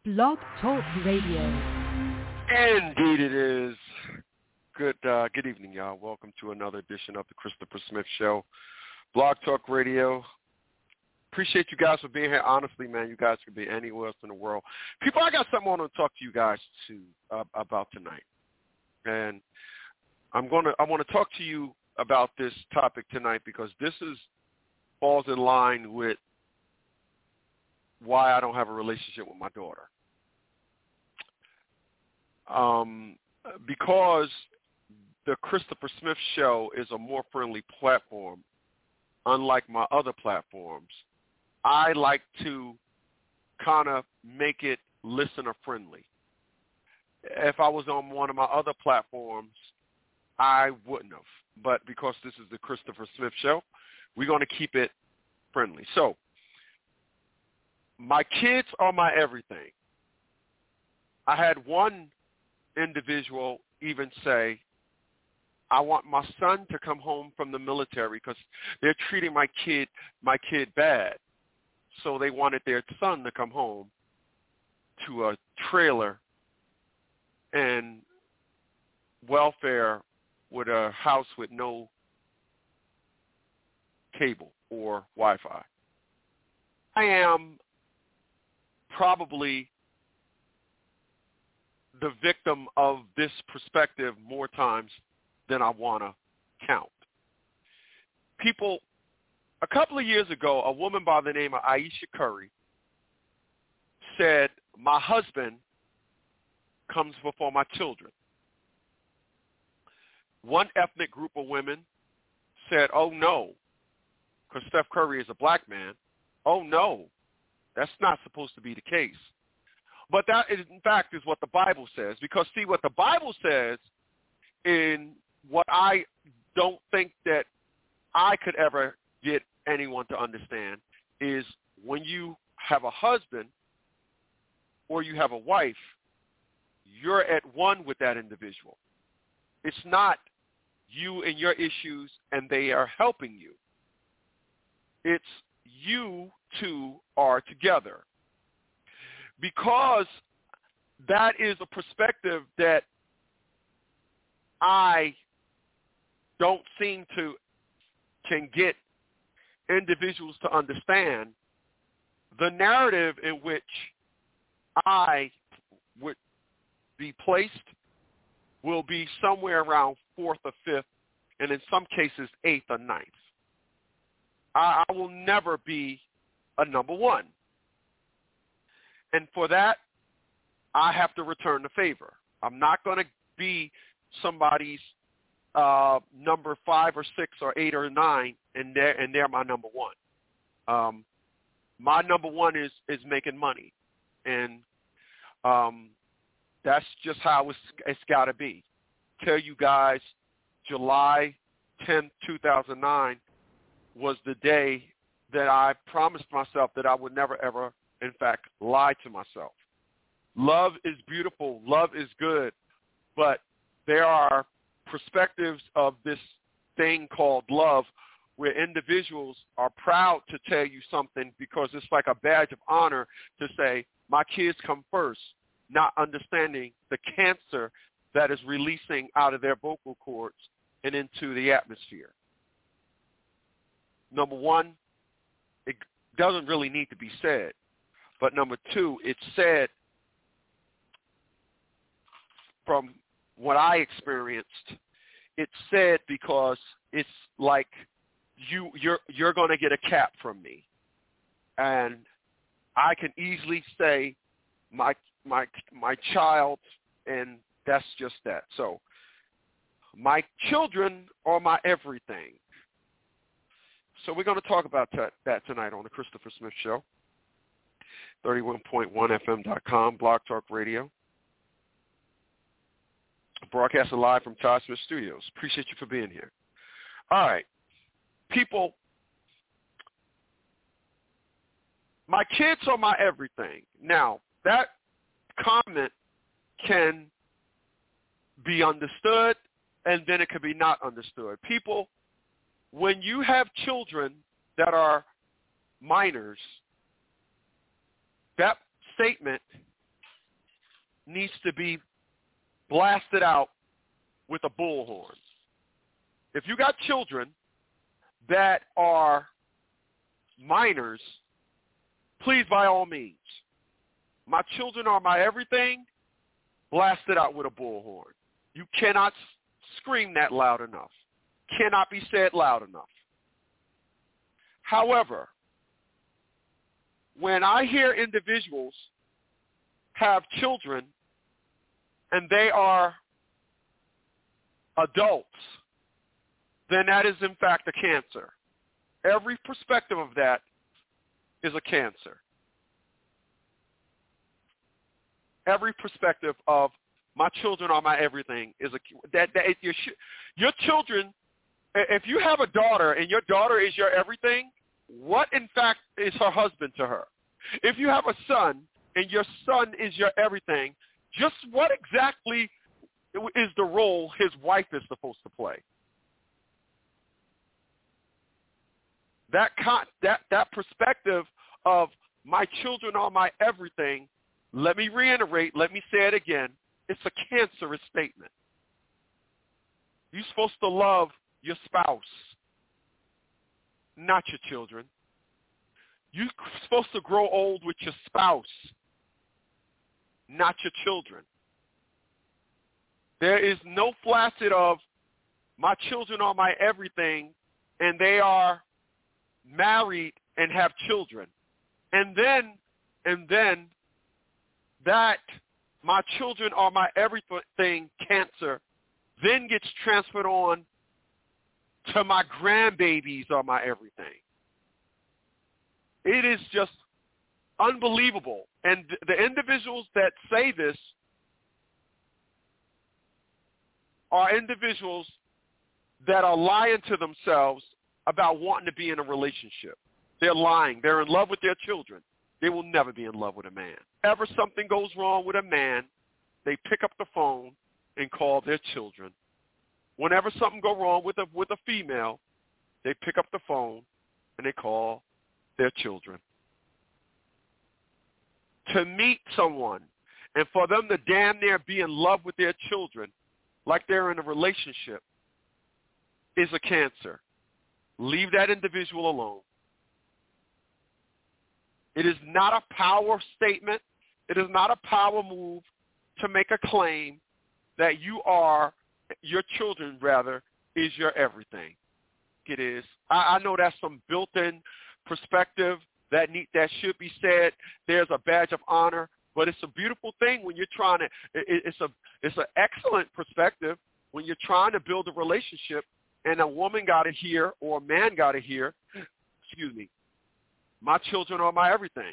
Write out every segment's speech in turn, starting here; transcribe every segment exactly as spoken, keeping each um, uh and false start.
Blog Talk Radio. Indeed it is. Good uh, good evening, y'all. Welcome to another edition of the Christopher Smith Show, Blog Talk Radio. Appreciate you guys for being here. Honestly, man, you guys could be anywhere else in the world. People, I got something I want to talk to you guys to uh, about tonight, and I'm gonna I want to talk to you about this topic tonight because this is falls in line with why I don't have a relationship with my daughter. Um, because the Christopher Smith Show is a more friendly platform, unlike my other platforms. I like to kind of make it listener friendly. If I was on one of my other platforms, I wouldn't have. But because this is the Christopher Smith Show, we're going to keep it friendly. So, my kids are my everything. I had one individual even say, I want my son to come home from the military because they're treating my kid my kid bad. So they wanted their son to come home to a trailer and welfare with a house with no cable or Wi-Fi. I am probably the victim of this perspective more times than I want to count. People, a couple of years ago, a woman by the name of Aisha Curry said, my husband comes before my children. One ethnic group of women said, oh, no, because Steph Curry is a black man. Oh, no, that's not supposed to be the case. But that, is, in fact, is what the Bible says. Because, see, what the Bible says in what I don't think that I could ever get anyone to understand is when you have a husband or you have a wife, you're at one with that individual. It's not you and your issues and they are helping you. It's you two are together. Because that is a perspective that I don't seem to can get individuals to understand, the narrative in which I would be placed will be somewhere around fourth or fifth, and in some cases eighth or ninth. I, I will never be a number one. And for that, I have to return the favor. I'm not going to be somebody's uh, number five or six or eight or nine, and they're, and they're my number one. Um, my number one is, is making money, and um, that's just how it's, it's got to be. Tell you guys, July tenth, two thousand nine was the day that I promised myself that I would never, ever, in fact, lie to myself. Love is beautiful. Love is good. But there are perspectives of this thing called love where individuals are proud to tell you something because it's like a badge of honor to say, my kids come first, not understanding the cancer that is releasing out of their vocal cords and into the atmosphere. Number one, it doesn't really need to be said. But number two, it's said from what I experienced, it's said because it's like you, you're you're going to get a cap from me. And I can easily say my my my child, and that's just that. So my children are my everything. So we're going to talk about that, that tonight on the Christopher Smith Show. thirty-one point one F M dot com, Blog Talk Radio. Broadcasting live from Todd Smith Studios. Appreciate you for being here. All right. People, my kids are my everything. Now, that comment can be understood, and then it can be not understood. People, when you have children that are minors, that statement needs to be blasted out with a bullhorn. If you got children that are minors, please, by all means, my children are my everything, blast it out with a bullhorn. You cannot scream that loud enough. Cannot be said loud enough. However, when I hear individuals have children and they are adults, then that is in fact a cancer. Every perspective of that is a cancer. Every perspective of my children are my everything is a that, that your your children. If you have a daughter and your daughter is your everything, what in fact is her husband to her? If you have a son and your son is your everything, just what exactly is the role his wife is supposed to play? That con- that that perspective of my children are my everything, let me reiterate, let me say it again, it's a cancerous statement. You're supposed to love your spouse, not your children. You're supposed to grow old with your spouse, not your children. There is no facet of my children are my everything and they are married and have children. And then, and then that my children are my everything cancer then gets transferred on to my grandbabies are my everything. It is just unbelievable. And the individuals that say this are individuals that are lying to themselves about wanting to be in a relationship. They're lying. They're in love with their children. They will never be in love with a man. Ever something goes wrong with a man, they pick up the phone and call their children. Whenever something goes wrong with a with a female, they pick up the phone and they call their children. To meet someone and for them to damn near be in love with their children like they're in a relationship is a cancer. Leave that individual alone. It is not a power statement. It is not a power move to make a claim that you are, your children rather, is your everything. It is. I, I know that's some built-in perspective that need, that should be said. There's a badge of honor, but it's a beautiful thing when you're trying to. It, it's a it's an excellent perspective when you're trying to build a relationship, and a woman got to hear or a man got to hear. Excuse me. My children are my everything.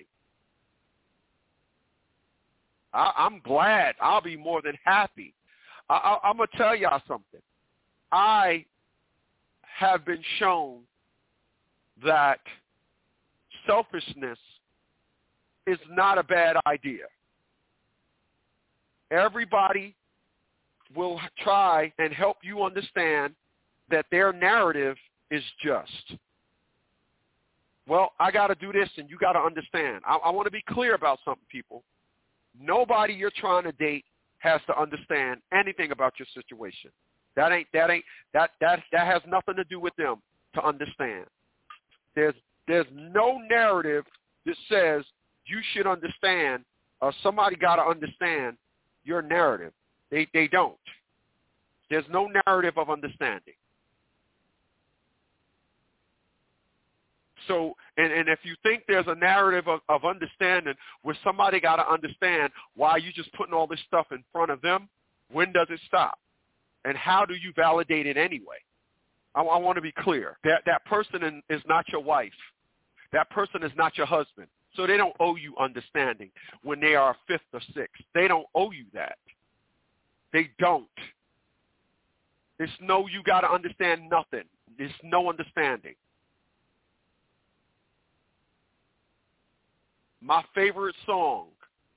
I, I'm glad. I'll be more than happy. I, I, I'm going to tell y'all something. I have been shown that selfishness is not a bad idea. Everybody will try and help you understand that their narrative is just. Well, I got to do this, and you got to understand. I, I want to be clear about something, people. Nobody you're trying to date has to understand anything about your situation. That ain't that ain't that that that has nothing to do with them to understand. There's there's no narrative that says you should understand or somebody got to understand your narrative. They they don't. There's no narrative of understanding. So, and, and if you think there's a narrative of, of understanding where somebody got to understand why you just putting all this stuff in front of them, when does it stop? And how do you validate it anyway? I, I want to be clear. That, that person in, is not your wife. That person is not your husband. So they don't owe you understanding when they are fifth or sixth. They don't owe you that. They don't. It's no, you got to understand nothing. There's no understanding. My favorite song,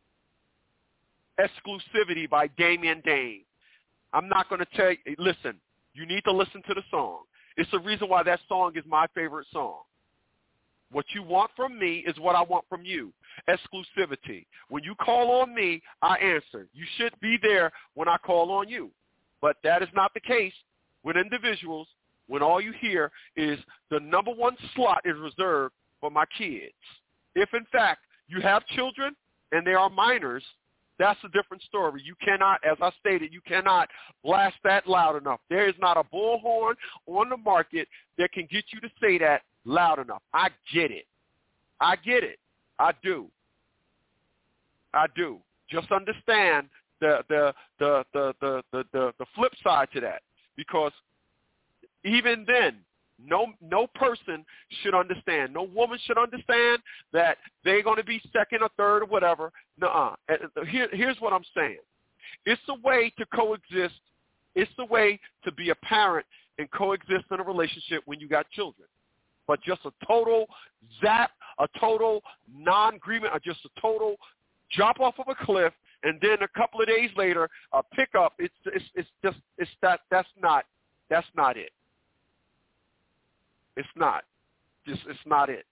Exclusivity by Damian Dane. I'm not going to tell you, listen, you need to listen to the song. It's the reason why that song is my favorite song. What you want from me is what I want from you. Exclusivity. When you call on me, I answer. You should be there when I call on you. But that is not the case with individuals when all you hear is the number one slot is reserved for my kids. If, in fact, you have children and they are minors, that's a different story. You cannot, as I stated, you cannot blast that loud enough. There is not a bullhorn on the market that can get you to say that loud enough. I get it. I get it. I do. I do. Just understand the the the the the the, the, the flip side to that, because even then, no no person should understand. No woman should understand that they're going to be second or third or whatever. Nuh-uh. Here, here's what I'm saying. It's a way to coexist. It's a way to be a parent and coexist in a relationship when you got children. But just a total zap, a total non-agreement, or just a total jump off of a cliff, and then a couple of days later, a pickup. It's it's it's just it's that that's not that's not it. It's not. Just it's not it.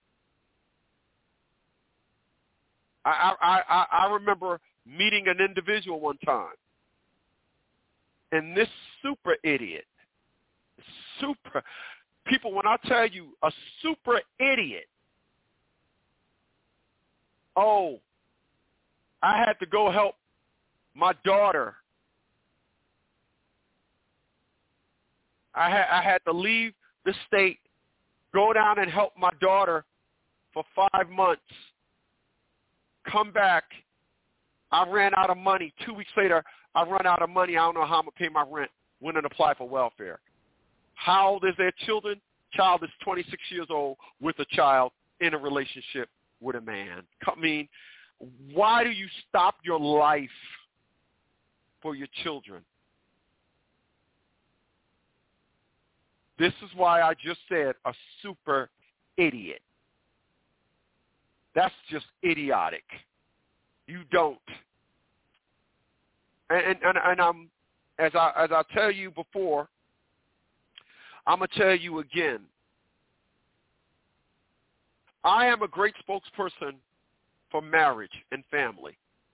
I I I, I remember meeting an individual one time, and this super idiot, super. People, when I tell you a super idiot, oh, I had to go help my daughter. I had I had to leave the state, go down and help my daughter for five months, come back. I ran out of money. Two weeks later, I run out of money. I don't know how I'm going to pay my rent. Went and apply for welfare. How old is their children? Child is twenty-six years old with a child in a relationship with a man. I mean, why do you stop your life for your children? This is why I just said a super idiot. That's just idiotic. You don't. And and, and I'm as I as I tell you before, I'm going to tell you again. I am a great spokesperson for marriage and family.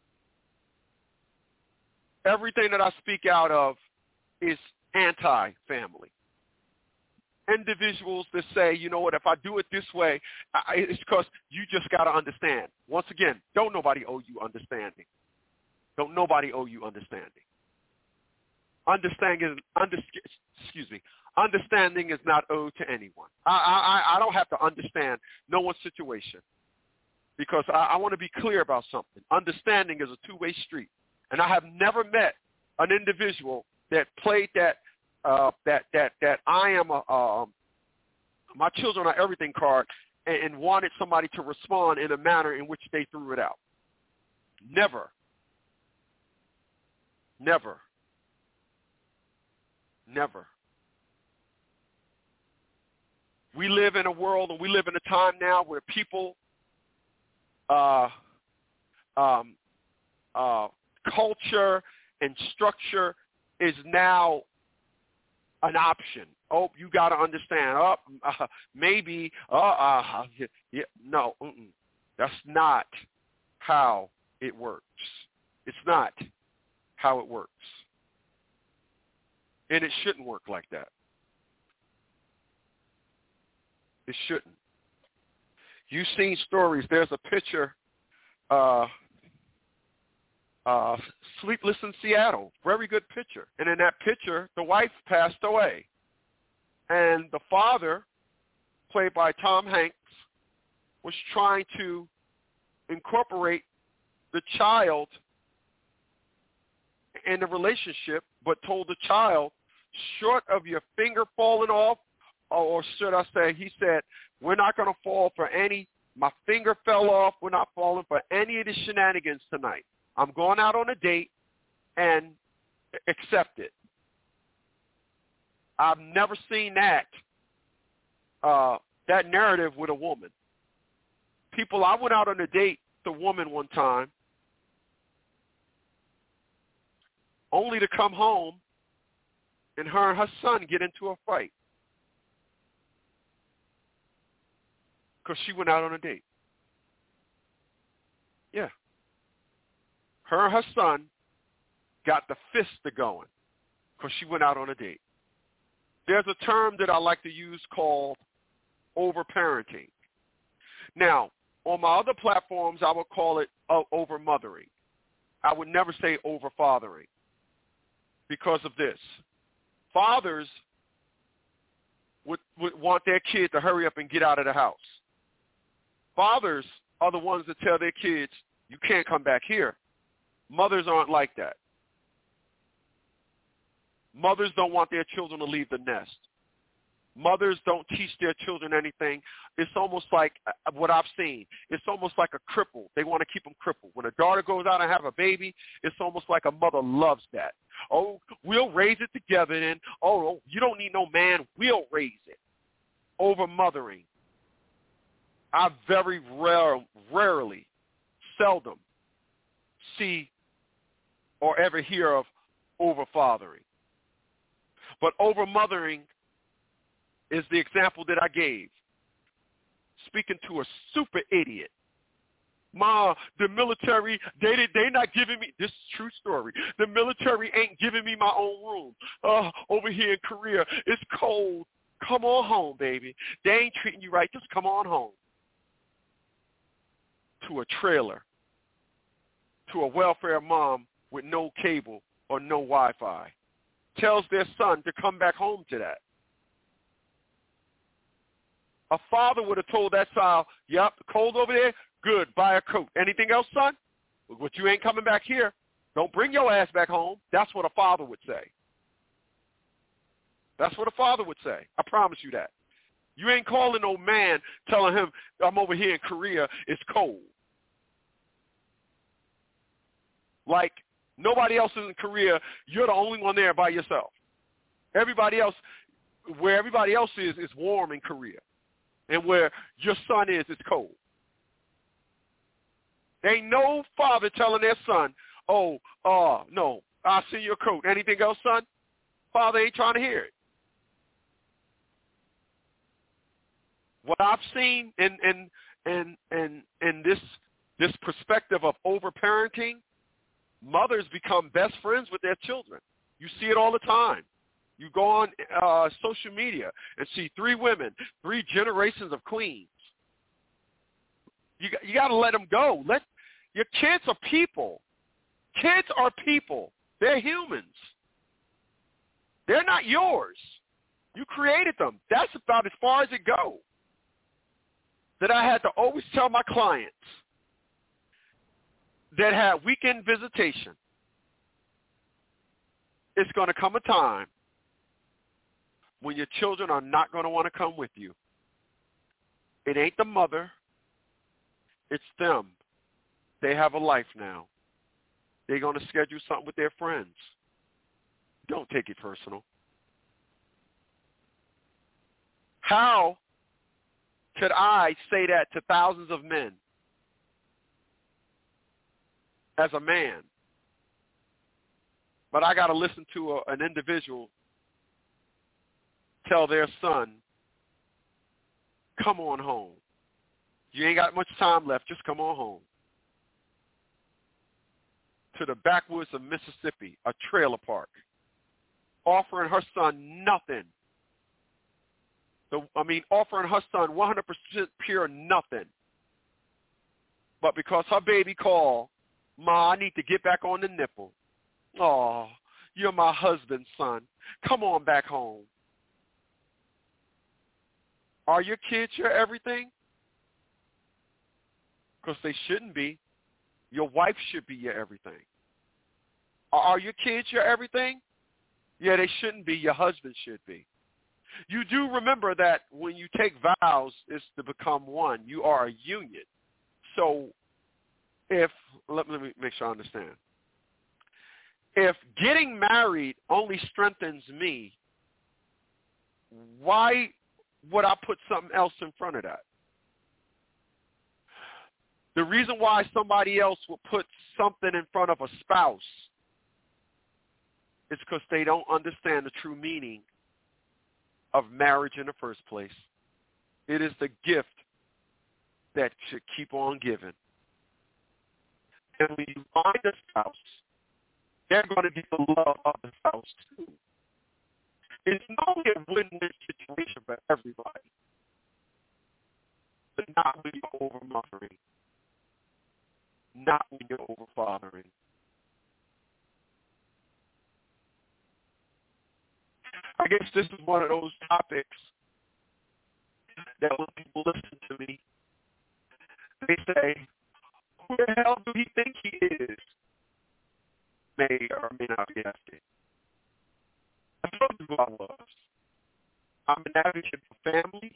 Everything that I speak out of is anti-family. Individuals that say, you know what, if I do it this way, I, it's because you just got to understand. Once again, don't nobody owe you understanding. Don't nobody owe you understanding. Understanding, under, excuse me, understanding is not owed to anyone. I, I, I don't have to understand no one's situation, because I, I want to be clear about something. Understanding is a two-way street, and I have never met an individual that played that uh, that that that I am a uh, my children are everything card and, and wanted somebody to respond in a manner in which they threw it out. Never. Never. Never. We live in a world, and we live in a time now where people, uh, um, uh, culture and structure is now an option. Oh, you got to understand. Oh, uh, maybe. Uh, uh, yeah, no, mm-mm. That's not how it works. It's not how it works, and it shouldn't work like that. It shouldn't. You've seen stories. There's a picture, uh, uh, Sleepless in Seattle. Very good picture. And in that picture, the wife passed away. And the father, played by Tom Hanks, was trying to incorporate the child in the relationship, but told the child, short of your finger falling off, or should I say, he said, we're not going to fall for any, my finger fell off, we're not falling for any of the shenanigans tonight. I'm going out on a date and accept it. I've never seen that, uh, that narrative with a woman. People, I went out on a date with a woman one time, only to come home and her and her son get into a fight. because she went out on a date. Yeah. Her and her son got the fist going because she went out on a date. There's a term that I like to use called overparenting. Now, on my other platforms, I would call it uh, overmothering. I would never say overfathering because of this. Fathers would, would want their kid to hurry up and get out of the house. Fathers are the ones that tell their kids, you can't come back here. Mothers aren't like that. Mothers don't want their children to leave the nest. Mothers don't teach their children anything. It's almost like what I've seen. It's almost like a cripple. They want to keep them crippled. When a daughter goes out and have a baby, it's almost like a mother loves that. Oh, we'll raise it together and, oh, you don't need no man. We'll raise it. Over-mothering. I very rare, rarely, seldom see or ever hear of over-fathering. But over-mothering is the example that I gave. Speaking to a super idiot. Ma, the military, they they not giving me, this is a true story, the military ain't giving me my own room. Uh, over here in Korea, it's cold. Come on home, baby. They ain't treating you right. Just come on home. To a trailer. To a welfare mom with no cable or no Wi-Fi. Tells their son to come back home to that. A father would have told that child, yep, cold over there, good, buy a coat. Anything else, son? But you ain't coming back here. Don't bring your ass back home. That's what a father would say. That's what a father would say. I promise you that. You ain't calling no man telling him, I'm over here in Korea, it's cold. Like, nobody else is in Korea, you're the only one there by yourself. Everybody else, where everybody else is, is warm in Korea. And where your son is, it's cold. There ain't no father telling their son, oh, uh, no, I'll send you a coat. Anything else, son? Father ain't trying to hear it. What I've seen in in in in, in this this perspective of overparenting, mothers become best friends with their children. You see it all the time. You go on uh, social media and see three women, three generations of queens. You you got to let them go. Let your kids are people. Kids are people. They're humans. They're not yours. You created them. That's about as far as it goes. That I had to always tell my clients that have weekend visitation, it's going to come a time when your children are not going to want to come with you. It ain't the mother. It's them. They have a life now. They're going to schedule something with their friends. Don't take it personal. How could I say that to thousands of men as a man? But I got to listen to a, an individual tell their son, come on home. You ain't got much time left. Just come on home. To the backwoods of Mississippi, a trailer park, offering her son nothing. The, I mean, offering her son one hundred percent pure nothing. But because her baby called, Ma, I need to get back on the nipple. Oh, you're my husband's son. Come on back home. Are your kids your everything? Because they shouldn't be. Your wife should be your everything. Are your kids your everything? Yeah, they shouldn't be. Your husband should be. You do remember that when you take vows, it's to become one. You are a union. So if, let, let me make sure I understand. If getting married only strengthens me, why would I put something else in front of that? The reason why somebody else would put something in front of a spouse is because they don't understand the true meaning of marriage in the first place. It is the gift that should keep on giving. And when you find a spouse, they're going to get the love of the spouse too. It's not only a win-win situation for everybody, but not when you're over-mothering, not when you're over-fathering. I guess this is one of those topics that when people listen to me, they say, who the hell do he think he is? May or may not be asking. I told you who I was. I'm an advocate for family.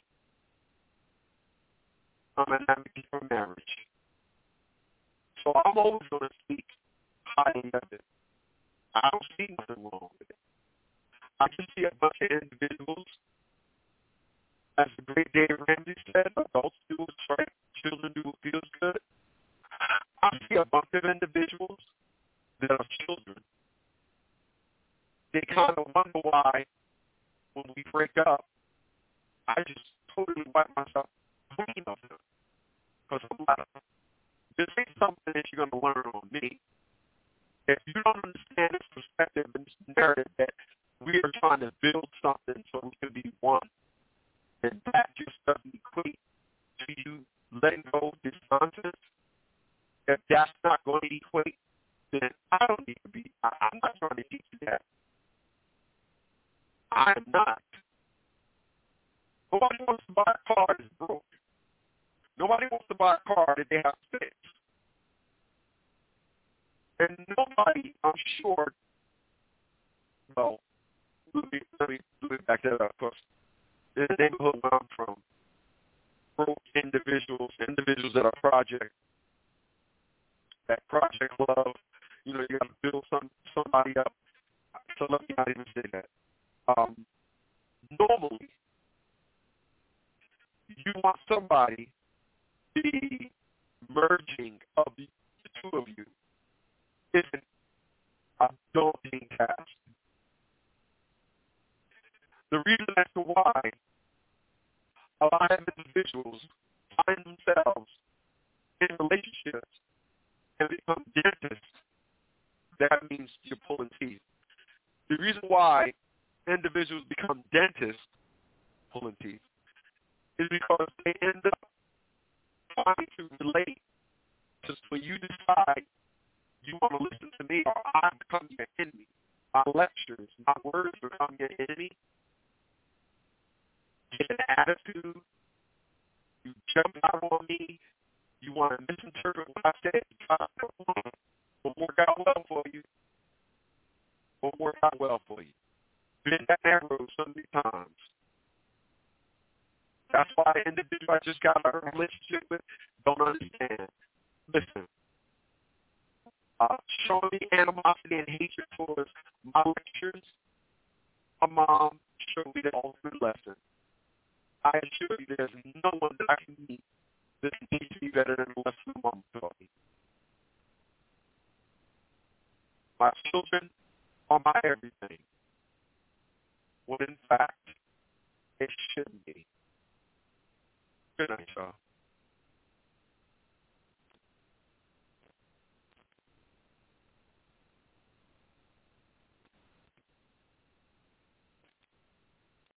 I'm an advocate for marriage. So I'm always going to speak highly of it. I don't see nothing wrong with it. I just see a bunch of individuals, as the great Dave Ramsey said, adults do what's right, children do what feels good. I see a bunch of individuals that are children. They kind of wonder why, when we break up, I just totally wipe myself clean of them. Because I'm like, this ain't something that you're going to learn on me. If you don't understand this perspective and this narrative that we are trying to build something so we can be one, and that just doesn't equate to you letting go of this nonsense, if that's not going to equate, then I don't need to be. I, I'm not trying to teach you that. I am not. Nobody wants to buy a car that's broke. Nobody wants to buy a car that they have fixed. And nobody, I'm sure, well, let me, let me, let me back that up first. In the neighborhood where I'm from, broke individuals, individuals that are project, that project love, you know, you got to build some somebody up. So let me not even say that. Um, normally, you want somebody, the merging of the two of you isn't a daunting task. The reason as to why a lot of individuals find themselves in relationships and become dentists, that means you're pulling teeth. The reason why individuals become dentists, pulling teeth, is because they end up trying to relate to when you decide you want to listen to me or I become your enemy. My lectures, my words become your enemy. Get an attitude. You jump out on me. You want to misinterpret what I said. You try to will work out well for you. Will work out well for you. Been that arrow so many times. That's why the individual I just got a relationship with don't understand. Listen, uh, showing me animosity and hatred towards my lectures, my mom showed me the ultimate lesson. I assure you there's no one that I can meet that can teach me better than the lesson my mom taught me. My children are my everything, when in fact, it shouldn't be. Good night, y'all.